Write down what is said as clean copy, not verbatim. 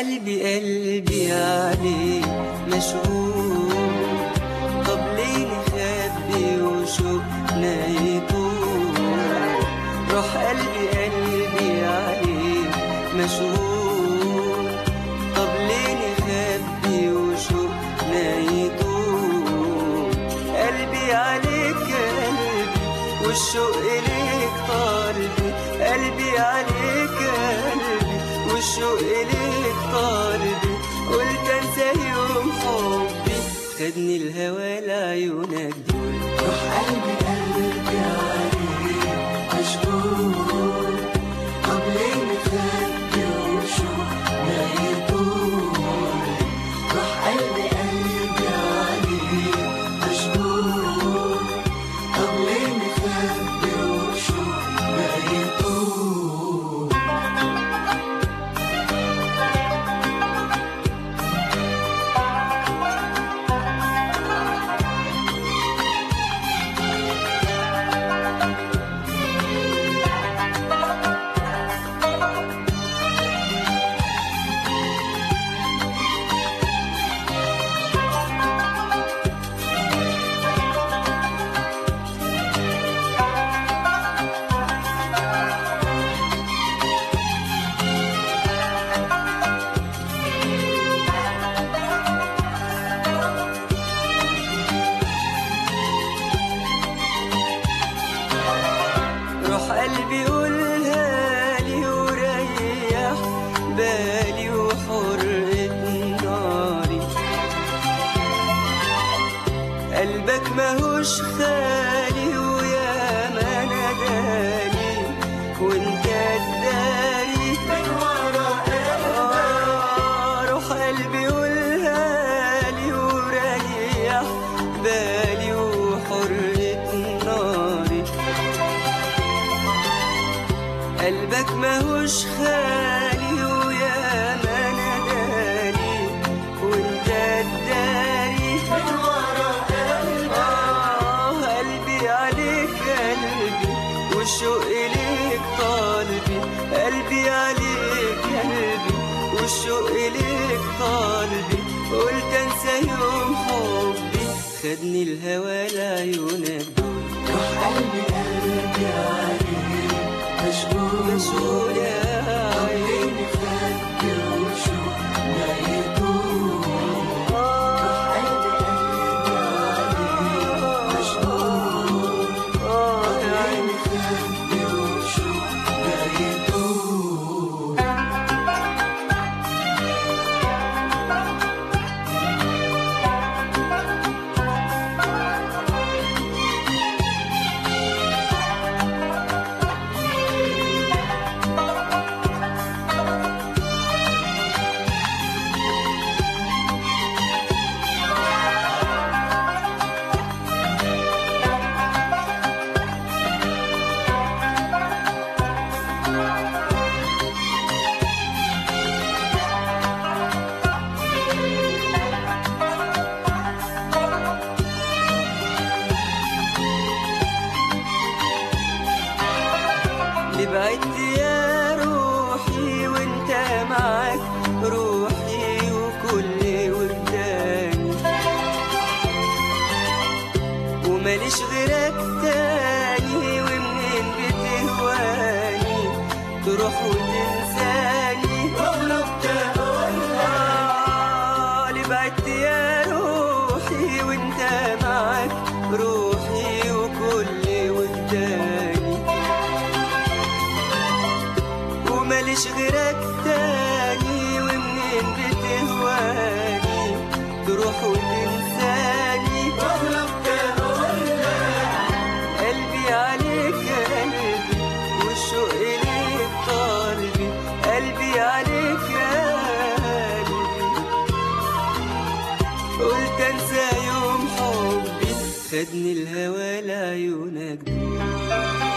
قلبي عليك مشغول، طب ليه نخبي وشوقنا يطول؟ روح قلبي عليك مشغول، طب ليه نخبي وشوقنا يطول؟ قلبي عليك قلبي والشوق إليك طالبي، قلبي عليك قلبي والشوق إليك طالبي، قلت انسى يوم حبي خدني الهوى لعيونك دول. روح قلبي عليك مشغول، طب ليه نخبي وشوقنا يطول؟ روح قلبي عليك مشغول، طب ليه نخبي وشوقنا يطول؟ قلبي قولها لي وريح بالي وحرقة ناري، قلبك ماهوش خالي ويا ما ناداني وانت الداري من ورا قلبك. روح قلبي قولها لي وريح بالي وحرقة ناري، قلبك ماهوش خالي ويا ما ناداني وانت الداري من ورا قلبك. قلبي عليك قلبي والشوق إليك طالبي، قلبي عليك قلبي والشوق إليك طالبي، قلت انسى يوم حبي خدني الهوى لعيونك دول. روح قلبي عليك مشغول يا عيني خدي وشوقنا يطول. روح قلبي عليك مشغول، يا عيني خدي وشوقنا يطول. اللي بعدت يا روحي وانت معاك روحي وكل وجداني، وماليش غيرك تاني ومنين بتهواني تروح وتنساني واغلب تقولها. اللي بعدت يا روحي وانت معاك روحي وكل وجداني، وماليش غيرك تاني ومنين بتهواني تروح وتنساني واغلب تقولها. قلبي عليك قلبي والشوق إليك طالبي، قلبي عليك قلبي قلت انسى يوم حبي خدني الهوى لعيونك دول.